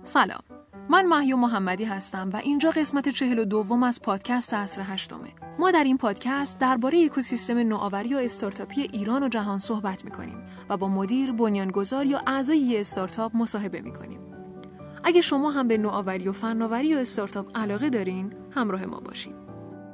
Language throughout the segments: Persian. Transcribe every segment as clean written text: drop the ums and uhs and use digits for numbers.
سلام، من مهیا محمدی هستم و اینجا قسمت 42 از پادکست عصر هشتمه. ما در این پادکست درباره اکوسیستم نوآوری و استارتاپی ایران و جهان صحبت می‌کنیم و با مدیر، بنیانگذار یا اعضای یک استارتاپ مصاحبه می‌کنیم. اگه شما هم به نوآوری و فناوری و استارتاپ علاقه دارین، همراه ما باشین.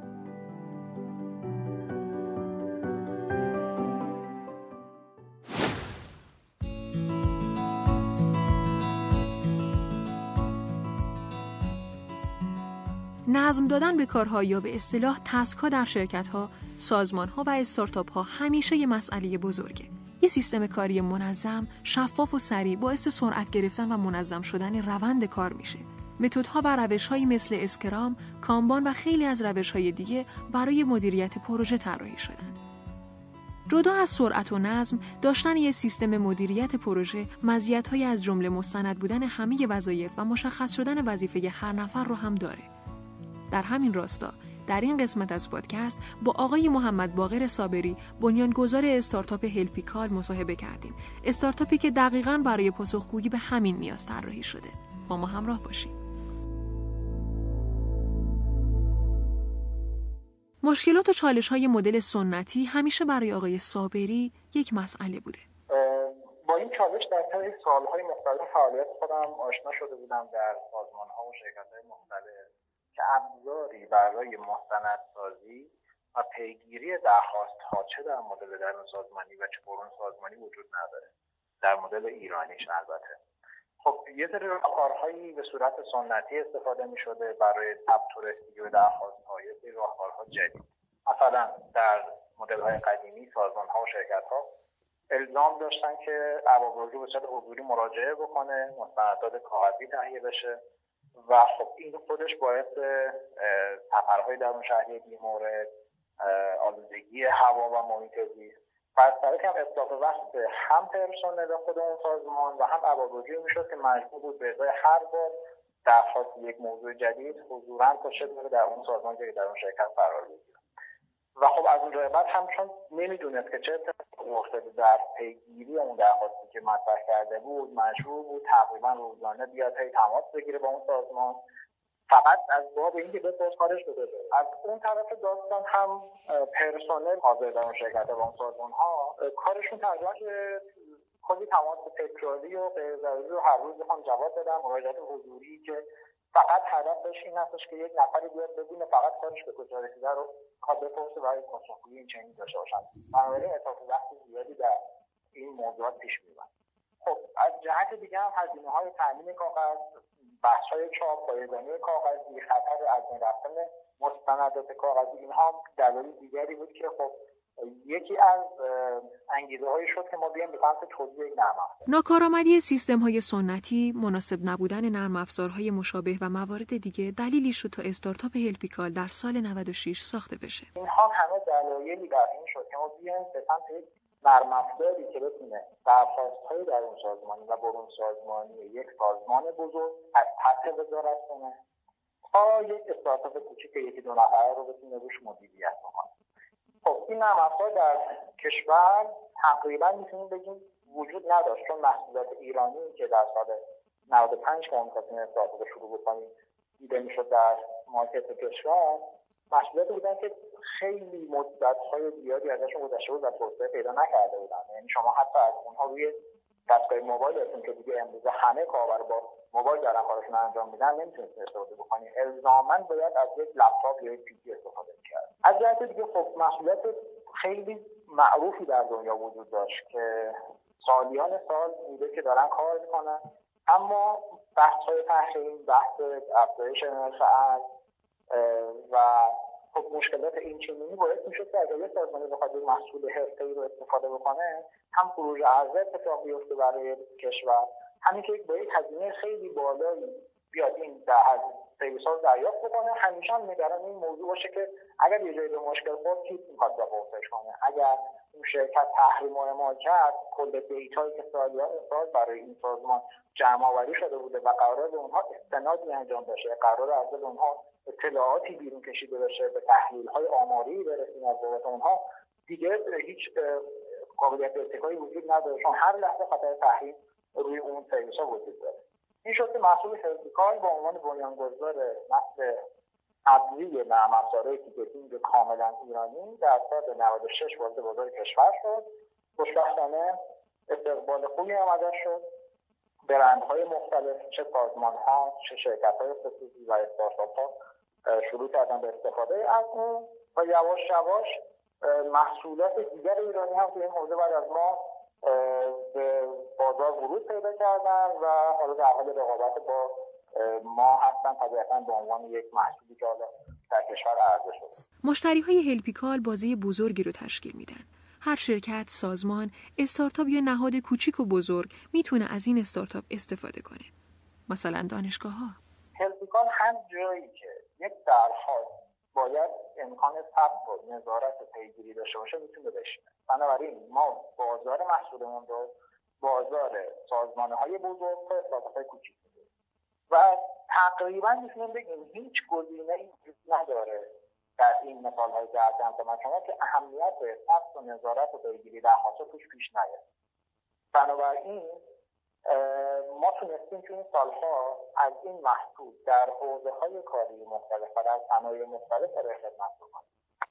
نظم دادن به کارها یا به اصطلاح تسک‌ها در شرکت‌ها، سازمان‌ها و استارتاپ‌ها همیشه یه مسئله بزرگه. یه سیستم کاری منظم، شفاف و سریع باعث سرعت گرفتن و منظم شدن روند کار میشه. متدها و روش‌هایی مثل اسکرام، کانبان و خیلی از روش‌های دیگه برای مدیریت پروژه طراحی شدن. جدا از سرعت و نظم، داشتن یک سیستم مدیریت پروژه مزیت‌هایی از جمله مستند بودن همه وظایف و مشخص شدن وظیفه هر نفر رو هم داره. در همین راستا در این قسمت از پادکست با آقای محمد باقر صابری، بنیانگذار استارتاپ هلپیکال مصاحبه کردیم. استارتاپی که دقیقاً برای پاسخگویی به همین نیاز طراحی شده. با ما همراه باشید. مشکلات و چالش‌های مدل سنتی همیشه برای آقای صابری یک مسئله بوده. با این چالش در طی سال‌های مختلف فعالیت خودم آشنا شده بودم در سازمان‌ها و شرکت‌های مختلف که ابزاری برای مستندسازی و پیگیری درخواست‌ها چه در مدل درون سازمانی و چه برون سازمانی وجود نداره. در مدل ایرانیش البته. خب یه سری راهکارهایی به صورت سنتی استفاده می‌شده برای ثبت و رسیدگی به درخواست‌ها، یه سری راهکارها جدید. مثلا در مدل‌های قدیمی سازمان‌ها و شرکت‌ها الزام داشتن که ارباب‌العلوم به صورت حضوری مراجعه بکنه، مستندات کاغذی تهیه بشه و خب این خودش باعث سفرهای درون شهری بی‌مورد، آلودگی هوا و محیط زیست و از طرفی هم اطلاق وقت هم پرسنل خود اون سازمان و هم ارباب‌العلوم میشد که مجبور بود به ازای هر بار درخواست یک موضوع جدید حضوراً پشت بره در اون سازمان که در اون شرکت قرار بگیره. و خب از اونجا بعد هم چون نمیدونست که چه اتفاقی افتاده در پیگیری اون درخواستی که مطرح کرده بود، مجبور بود تقریبا روزانه بیاد تماس بگیره با اون سازمان فقط از باب اینکه بپرس کارش بده. از اون طرف داستان هم پرسنل حاضر در اون شرکت و اون سازمان ها کارشون تقریبا کلی تماس تکراری و غیر ضروری رو هر روز بخوام جواب بدم، مراجعات حضوری که فقط هدفش این هستش که یک نفری بیاد ببینه فقط کارش به کجا رسیده رو خواد بپرسه و پاسخگویی این چنین داشته باشن. بنابراین اتفاق وقتی زیادی در این موضوعات پیش میاد. خب از جهت دیگه هم هزینه‌های تامین کاغذ، بحث‌های چاپ، پایه‌زنی کاغذی، خطر از بین رفتن مستندات کاغذی، اینها دلایل دیگری بود که خب یکی از انگیزه‌هایی شد که ما بیایم به سمت توسعه یک نرم افزار. ناکارآمدی سیستم‌های سنتی، مناسب نبودن نرم افزارهای مشابه و موارد دیگه دلیلی شد تا استارتاپ هلپیکال در سال 96 ساخته بشه. اینها همه دلایلی در این شد که ما بیایم به سمت یک نرم افزاری که بتونه درخواست‌های درون سازمانی و برون سازمانی یک سازمان بزرگ از سطح وزارت کنه تا یک استارتاپ کوچیک یکی دو نفره رو بتونه روش مدیریت کنه. خب این نرم افزار در کشور تقریبا میتونیم بگیم وجود نداشت، چون محصولات ایرانی که در سال 95 که ما می‌خواستیم استارتاپ شروع بکنیم دیده میشد در مارکت کشور، محصولاتی بودن که خیلی مدت‌های زیادی ازشون گذشته بود و توسعه پیدا نکرده بودن. یعنی شما حتی از اونها روی دستگاه موبایلتون که دیگه امروز همه کاربر با موبایل دارن کارشون انجام میدن نمیتونید استفاده بکنید. الزاماً باید از یک لپتاپ یا یک پی‌سی استفاده کرد. از جهت دیگه خب محصولات خیلی معروفی در دنیا وجود داشت که سالیان سال بوده که دارن کار میکنن، اما بحث‌های تحریم، بحث افزایش منفعت و خب مشکلات این چنینی باعث میشد که اگر یک سازمانی بخواد محصول حرفه‌ای رو استفاده بکنه، هم فروش ارزش اتفاق بیفته برای کشور، همین که با یک هزینه خیلی بالایی بیاد این در سرویس‌ها دریافت بکنه. همیشه هم نگران این موضوع باشه که اگر یه جایی به مشکل خورد کی می‌خواد جوابش کنه. اگر این شرکت تحریم اعمال کرد، کل دیتایی که سالیان سال برای این سازمان جمع‌آوری شده بوده و قرار به اونها استنادی انجام بشه، قرار از اونها اطلاعاتی بیرون کشیده بشه، به تحلیل‌های آماری برسیم از بابت اونها، دیگه هیچ قابلیت اتکایی وجود نداره، چون هر لحظه خطر تحریم روی اون سرویس‌ها وجود داره. این شد که محصول هلپیکال به عنوان بنیانگذار نسل ابری نرم افزارهای تیکتینگ کاملا ایرانی در سال 96 وارد بازار کشور شد. خوشبختانه استقبال خوبی هم ازش شد. برندهای مختلف، چه سازمان‌ها، چه شرکت‌های خصوصی و استارتاپ‌ها شروع کردن به استفاده از اون و یواش یواش محصولات دیگر ایرانی هم تو این حوزه بعد از ما به بازار ورود پیدا کردن و حالا در حال رقابت با ما هستن، طبیعتاً به عنوان یک محصولی که حالا در کشور عرضه شده. مشتری‌های هلپیکال بازی بزرگی رو تشکیل میدن. هر شرکت، سازمان، استارتاپ یا نهاد کوچیک و بزرگ میتونه از این استارتاپ استفاده کنه. مثلا دانشگاه‌ها. هلپیکال هم جایی که یک درخواست باید امکان ثبت و نظارت و پیگیری داشته باشه میتونه بشینه. بنابراین ما بازار محصولمون رو بازار سازمان‌های بزرگ و استارتاپ‌های کوچیک می‌دونیم و تقریبا میتونیم بگیم هیچ گزینه‌ای نداره در این مثال‌های که عرض شما که اهمیت ثبت و نظارت و پیگیری درخواست توش پیش نیاد. بنابراین ما تونستیم که این سالها از این محصول در حوزه‌های کاری مختلف و در صنایع مختلف ارائه خدمت بکنیم.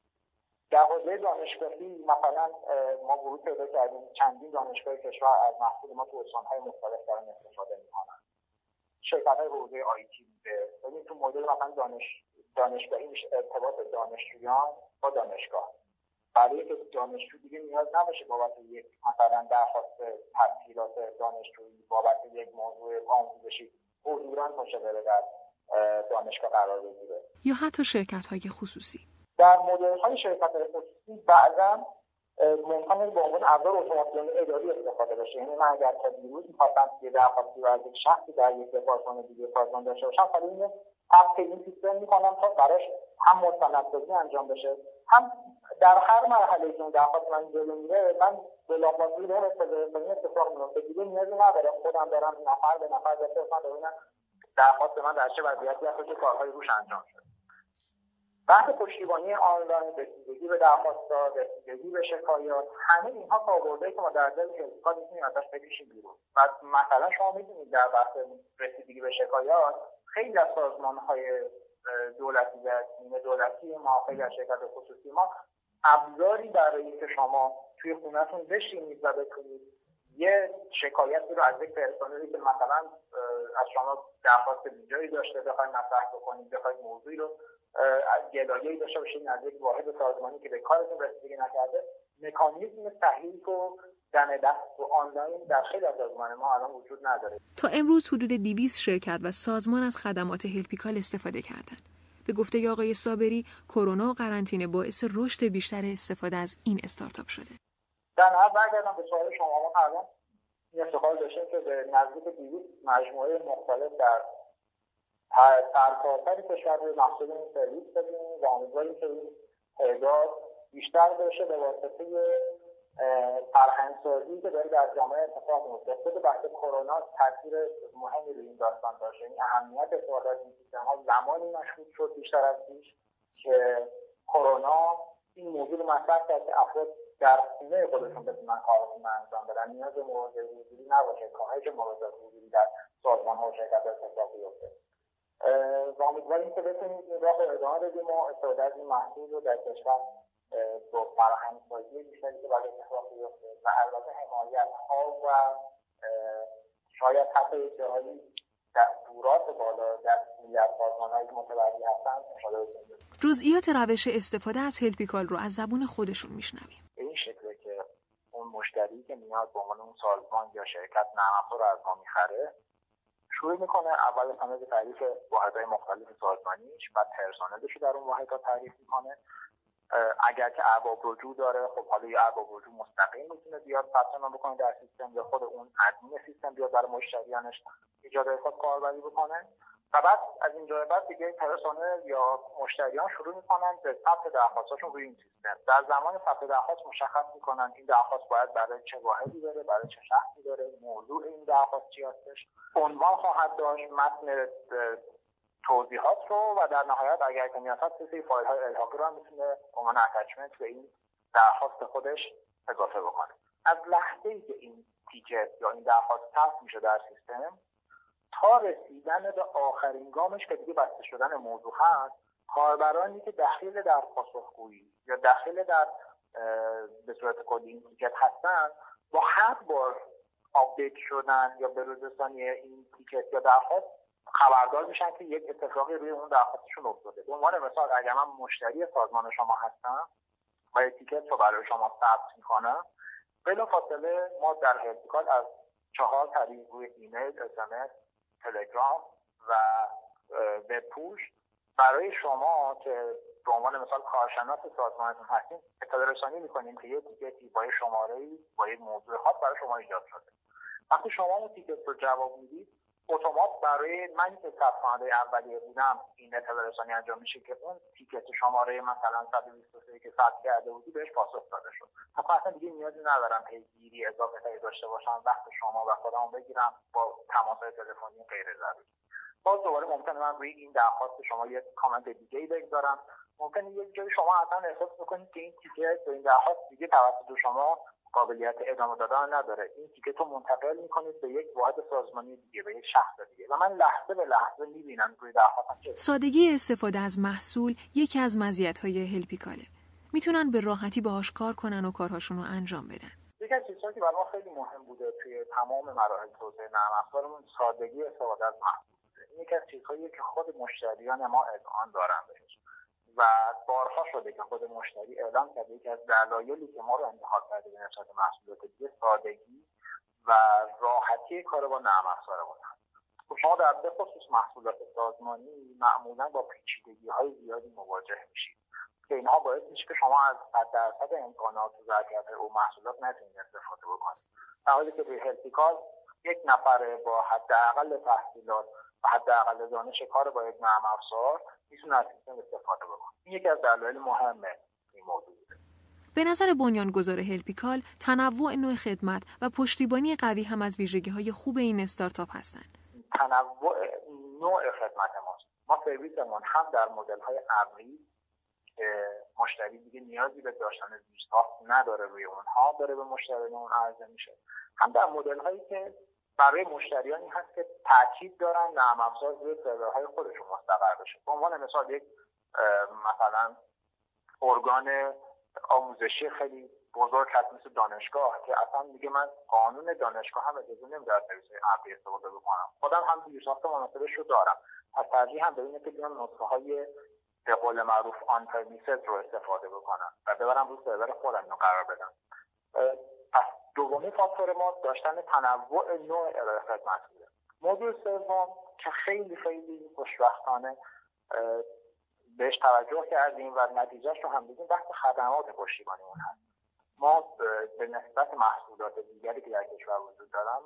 در حوزه دانشگاهی مثلا ما ورود پیدا کردیم، چندین دانشگاه کشور از محصول ما تو استان‌های مختلف دارن استفاده می‌کنن. شرکت‌های حوزه آی‌تی بوده، یعنی تو مدل مثلا دانشگاهی میشه ارتباط دانشجویان با دانشگاه. برای اینکه دانشجو دیگه نیاز نباشه بابت یک مثلا درخواست تحصیلات دانشجویی بابت یک موضوع آموزشی حضوراً باشه بره در دانشگاه قرار بگیره. یا حتی شرکت‌های خصوصی. در مدل‌های شرکت‌های خصوصی بعضاً ممکنه به عنوان ابزار اتوماسیون اداری استفاده بشه. یعنی من اگر تا دیروز می‌خواستم یه درخواستی رو از یک شخصی در یک دپارتمان دیگه سازمان داشته باشم، حالا اینو ثبت این سیستم می‌کنم تا براش هم مستندسازی انجام بشه، هم در هر مرحله که اون درخواست من جلو میره من بلافاصله به استفاده اتفاق میفته. دیگه نیازی نداره خودم برم نفر به نفر بپرسم ببینم درخواست من در چه وضعیتی هست که کارهای روش انجام شده. بحث پشتیبانی آنلاین، رسیدگی به درخواست‌ها، رسیدگی به شکایات، همه اینها کاربردهایی که ما در دل هلپیکال می‌تونیم ازش بکشیم بیرون. و مثلا شما می‌دونید در بحث رسیدگی به شکایات خیلی از سازمان‌های دولتی و نیمه دولتی ما، خیلی از شرکت خصوصی ما ابزاری برای اینکه شما توی خونه‌تون بشینید و بتونید یه شکایتی رو از یک پرسنلی که مثلا از شما درخواست بیجایی داشته بخواید مطرح بکنید، بخواید موضوعی رو گلایه‌ای داشته باشید از یک واحد سازمانی که به کارتون رسیدگی نکرده، مکانیزم تحقیق و دم دست و آنلاین در خیلی از سازمان ما الان وجود نداره. تا امروز حدود 200 شرکت و سازمان از خدمات هلپیکال استفاده کردند. به گفته آقای صابری، کرونا و قرنطینه باعث رشد بیشتر استفاده از این استارتاپ شده. در نهایت برگردم به سوال شما، ما الان این افتخار داشتیم که به نزدیک 200 مجموعه مختلف در سرتاسر کشور روی محصولمون سرویس بدیم و امیدواریم که این تعداد بیشتر بشه به واسطه فرهنگ‌سازی که داره در جامعه اتفاق میفته. خود بحث کرونا تاثیر مهمی روی این داستان داشت. یعنی اهمیت استفاده از این سیستم‌ها زمانی مشهود شد بیشتر از پیش که کرونا این موضوع رو مطرح کرد که افراد در خونه خودشون بتونن کارشون انجام بدن، نیاز به مراجعه حضوری نباشه، کاهش مراجعات حضوری در سازمان‌ها و شرکت‌ها اتفاق بیفته. و امیدواریم که بتونیم این راه رو ادامه بدیم و استفاده از این محصول رو در کشور با فرهنگ‌سازی بیشتری که برای اتفاق بیفته و البته حمایت‌ها و شاید حتی جایی دستورات بالا دستوری از سازمان‌هایی که متولی هستن مشاهده کنید. جزئیات روش استفاده از هلپیکال رو از زبون خودشون میشنویم. به این شکله که اون مشتری که میاد به عنوان اون سازمان یا شرکت نرم افزار رو از ما میخره، شروع میکنه اول از همه به تعریف واحدهای مختلف سازمانیش و پرسنلش رو در اون واحدها تعریف میکنه. اگر که ارباب رجوع داره، خب حالا یه ارباب رجوع مستقیم میتونه بیاد ثبت نام بکنه در سیستم یا خود اون ادمین سیستم بیاد برای مشتریانش ایجاد خود کاربری بکنه. و بعد از اینجا به بعد دیگه پرسنل یا مشتریان شروع میکنن به ثبت درخواستاشون روی این سیستم. در زمان ثبت درخواست مشخص میکنن این درخواست باید برای چه واحدی بره، برای چه شخصی بره، موضوع این درخواست چی هستش، عنوان خواهد داشت، متن توضیحات رو و در نهایت اگر که نیاز هست سری فایل های الحاقی رو هم میتونه عنوان اتچمنت به این درخواست خودش اضافه بکنه. از لحظه‌ای که این تیکت یا این درخواست ثبت میشه در سیستم تا رسیدن به آخرین گامش که دیگه بسته شدن موضوع هست، کاربرانی که دخیل در پاسخگویی یا دخیل در به صورت کلی این تیکت هستن با هر بار آپدیت شدن یا به روز رسانی این تیکت یا درخواست خبردار میشن که یک اتفاقی روی اون درخواستشون افتاده. به عنوان مثال اگر من مشتری سازمان شما هستم و یک تیکت رو برای شما ثبت میکنم، بلافاصله ما در هلپیکال از 4 طریق روی ایمیل، SMS، تلگرام و وب پوش برای شما که به عنوان مثال کارشناس سازمانتون هستین اطلاع رسانی میکنیم که یه تیکتی با شماره‌ای با یک موضوع خاص برای شما ایجاد شده. وقتی شما اون تیکت رو جواب میدید، اتومات برای من که ثبت کننده اولیه بودم این اطلاع رسانی انجام میشه که اون تیکت شماره مثلا 123 که ثبت کرده بودی بهش پاسخ داده شد. اصلا دیگه نیازی ندارم پیگیری اضافه تری داشته باشم، وقت شما و خودمو بگیرم با تماس‌های تلفنی غیر ضروری. باز دوباره ممکنه من روی این درخواست شما یک کامنت دیگه‌ای بگذارم. ممکنه یک جایی شما اصلا احساس بکنید که این تیکت و این درخواست دیگه توسط شما قابلیت ادامه دادن نداره. این تیکت رو منتقل می‌کنید به یک واحد سازمانی دیگه، به یک شخص دیگه و من لحظه به لحظه می‌بینم روی درخواستم چه. سادگی استفاده از محصول یکی از مزیت‌های هلپیکاله. میتونن به راحتی باهاش کار کنن و کارهاشون رو انجام بدن. یکی از چیزهایی که برای ما خیلی مهم بوده توی تمام مراحل توسعه نرم افزارمون سادگی استفاده از محصول بوده. این یکی از چیزهایی که خود مشتریان ما اذعان دارن بهش و بارها شده که خود مشتری اعلام کرده یکی از دلایلی که ما رو انتخاب کرده به نسبت محصولات دیگه سادگی و راحتی کار با نرم افزارمون هست. خب شما در خصوص محصولات سازمانی معمولا با پیچیدگی‌های زیادی مواجه میشید که اینها باعث میشه که شما از 100% امکانات و ظرفیت او محصولات نتونید استفاده بکنید. در حالی که توی هلپیکال یک نفر با حداقل تحصیلات و حداقل دانش کار با یک نرم افزار میتونه از سیستم استفاده بکنه. این یکی از دلایل مهمه این موضوع بوده. به نظر بنیانگذار هلپیکال تنوع نوع خدمت و پشتیبانی قوی هم از ویژگی‌های خوب این استارتاپ هستند. تنوع نوع خدمت ماست. ما سرویسمون هم در مدل‌های ابری که مشتری دیگه نیازی به داشتن زیرساخت نداره روی اونها داره به مشتریان عرضه میشه، هم در مدل‌هایی که برای مشتریانی هست که تاکید دارن نرم افزار روی سرورهای خودشون مستقر بشه. به عنوان مثال یک مثلا ارگان آموزشی خیلی بزرگ هست مثل دانشگاه که اصلا میگه من قانون دانشگاه هم اجازه نمیده از سرویس‌های ابری استفاده بکنم، خودم هم زیرساخت مناسبش رو دارم، از ترجیح هم به اینه که بیام نسخه‌های به قول معروف آن پرمیسز رو استفاده بکنم و ببرم رو سرور خودم رو قرار بدم. پس دومی فاکتور ما داشتن تنوع نوع ارائه خدمت بوده. موضوع سوم که خیلی خیلی خوشبختانه بهش توجه کردیم و نتیجهش رو هم دیدیم بحث خدمات پشتیبانی اون هست. ما به نسبت محصولات دیگری که در کشور وجود دارن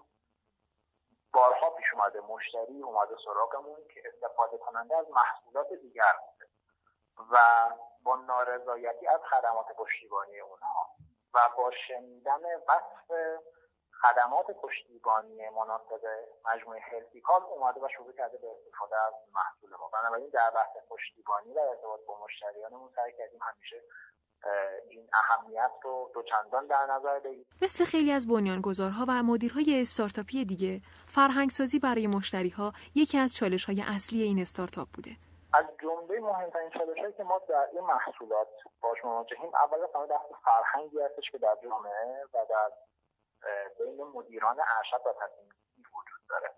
بارها پیش اومده مشتری اومده سراغمون که استفاده کننده از محصولات دیگر بوده و با نارضایتی از خدمات پشتیبانی اونها و با شنیدن وصف خدمات پشتیبانی مناسب مجموعه هلپیکال اومده و شروع کرده به استفاده از محصول ما. بنابراین در بحث پشتیبانی و ارتباط با مشتریانمون سعی کردیم همیشه این اهمیت رو دوچندان در نظر بگیریم. مثل خیلی از بنیانگذارها و مدیرهای استارتاپی دیگه، فرهنگسازی برای مشتری‌ها یکی از چالش‌های اصلی این استارتاپ بوده. از جمله مهمترین چالش‌هایی که ما در این محصولات باهاش مواجهیم، اول از همه بحث فرهنگی هستش که در جامعه و در بین مدیران ارشد و تصمیم‌گیری وجود داره.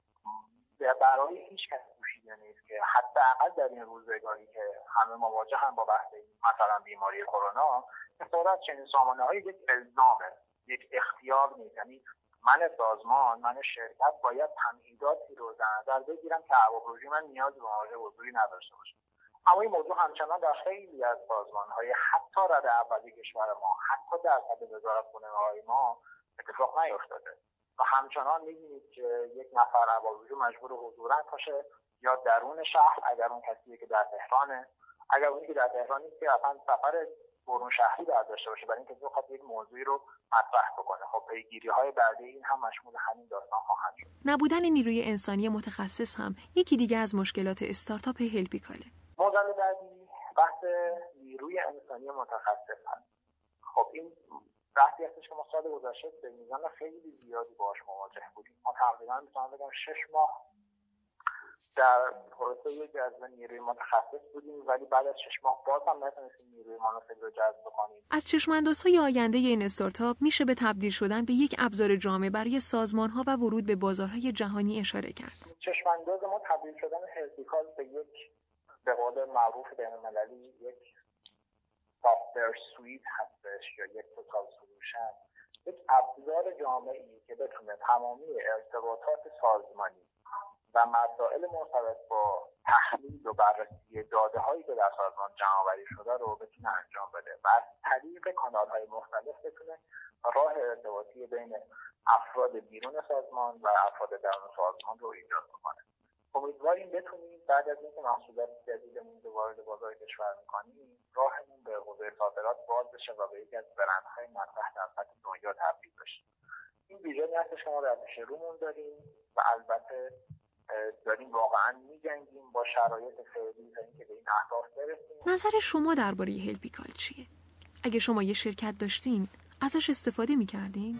برای هیچ کس پوشیده نیست که حداقل در این روزگاری که همه مواجه هم با بحث مثلا بیماری کرونا، استفاده چنین سامانه‌های یک الزامه، یک اختیار نیست. یعنی من سازمان، من شرکت باید تمهیداتی رو در نظر بگیرم که هواپروژی من نیاز به مراجعه حضوری نداشته باشه. اما این موضوع همچنان در خیلی از سازمان‌های حتی رده اولی کشور ما، حتی در سطح وزارتخونه‌های ما اتفاق نیفتاده و همچنان می‌بینید که یک نفر هواپروژی مجبور حضوراً باشه یا درون شهر اگر اون کسی که در تهرانه، اگر اونی که در تهران نیست که اصلا سفر برون شهری داشته باشه برای اینکه بخواد یک موضوعی رو مطرح بکنه. خب پیگیری‌های بعدی این هم مشمول همین داستان خواهد شد. نبودن نیروی انسانی متخصص هم یکی دیگه از مشکلات استارتاپ هلپیکاله. موضوع بعدی بحث نیروی انسانی متخصص هست. خب این بحثی هستش که ما سال گذشته به میزان خیلی زیادی باهاش مواجه بودیم. ما تقریبا میتونم بگم 6 ماه در پروسه جذب نیروی متخصص بودیم، ولی بعد از 6 ماه باز هم نتونستیم نیروی مناسب رو جذب کنیم. از چشم‌اندازهای آینده این استارتاپ میشه به تبدیل شدن به یک ابزار جامع برای سازمان‌ها و ورود به بازارهای جهانی اشاره کرد. چشم‌انداز ما تبدیل شدن هلپیکال به یک به قول معروف بین‌المللی یک سافت‌ور سویت هستش یا یک توتال سولوشن، یک ابزار جامعی که بتونه تمامی ارتباطات سازمانی و مسائل مرتبط با تحلیل و بررسی داده‌هایی که در سازمان جمع‌آوری شده رو بتونه انجام بده و از طریق کانال‌های مختلف بتونه راه ارتباطی بین افراد بیرون سازمان و افراد درون سازمان رو ایجاد کنه. امیدواریم بتونیم بعد از اینکه محصولات جدیدمون رو وارد بازار کشور می‌کنیم، راهمون به حوزه صادرات باز بشه و به یکی از برندهای مطرح در سطح دنیا تبدیل بشه. این ویژنی هستش که ما در پیش رومون داریم و البته داریم واقعا می‌جنگیم با شرایط فعلی تا اینکه به این اهداف برسیم. نظر شما درباره هلپیکال چیه؟ اگه شما یه شرکت داشتین، ازش استفاده می‌کردین؟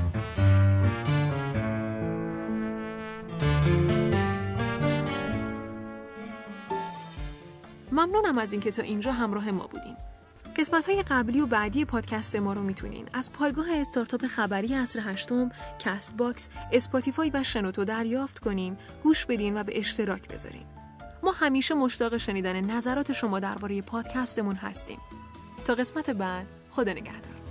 ممنونم از اینکه تا اینجا همراه ما بودین. قسمت‌های قبلی و بعدی پادکست ما رو میتونین از پایگاه استارتاپ خبری عصر هشتم، کست باکس، اسپاتیفای و شنوتو دریافت کنین، گوش بدین و به اشتراک بذارین. ما همیشه مشتاق شنیدن نظرات شما درباره پادکستمون هستیم. تا قسمت بعد، خدا نگهدار.